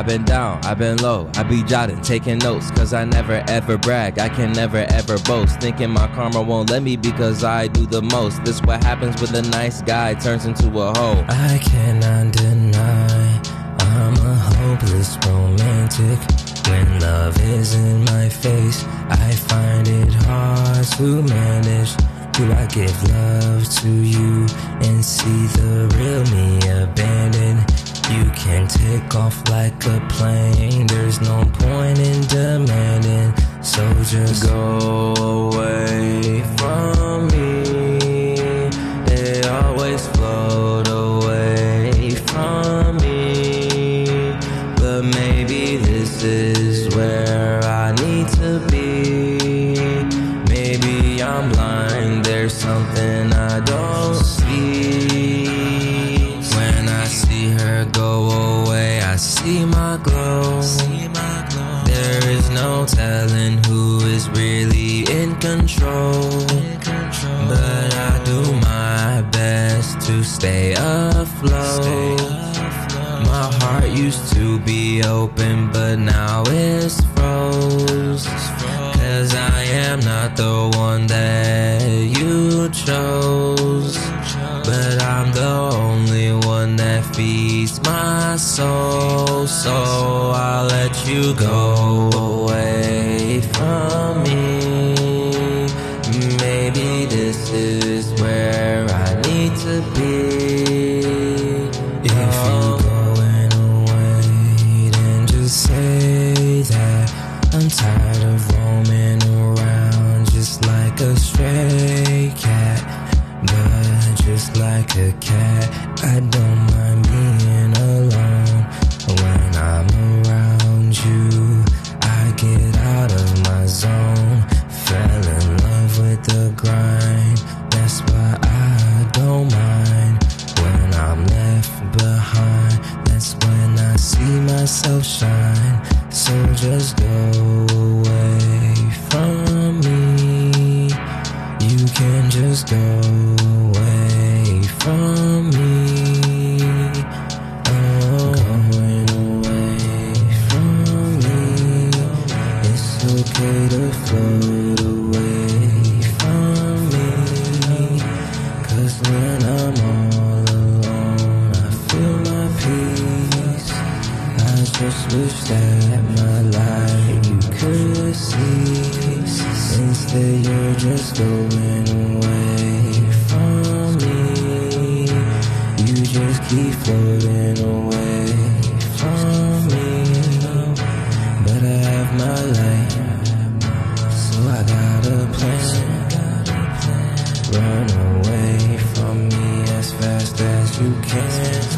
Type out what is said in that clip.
been down, I've been low, I be jotting, taking notes, cause I never ever brag, I can never ever boast, thinking my karma won't let me because I do the most. This what happens when a nice guy turns into a hoe. I cannot deny I'm a hopeless romantic. When love is in my face, I find it hard to manage. Do I give love to you and see the real me abandoned? You can take off like a plane, there's no point in demanding. So just go away from me. They always float away from me, but maybe this is where I need to be. Maybe I'm blind, there's something I don't see. When I see her go away, I see my glow. There is no telling who is really in control, but I do my best to stay afloat. My heart used to be open, but now it's froze. Cause I am not the one that you chose, but I'm the only one that feeds my soul. So I'll let you go away from me. Maybe this is where I need to be. If you're going away, then just say that I'm tired of roaming around just like a stray cat. But just like a cat, I don't mind being alone. When I'm around you, I get out of my zone. Fell in love with the grind, that's why I don't mind. When I'm left behind, that's when I see myself shine. So just go away from me. You can just go away from me. Oh, going away from me. It's okay to float away from me. Cause when I'm all alone, I feel my peace. I just wish that my light you could see. Instead you're just going away from me. You just keep floating away from me. But I have my light, so I got a plan. Run away from me as fast as you can.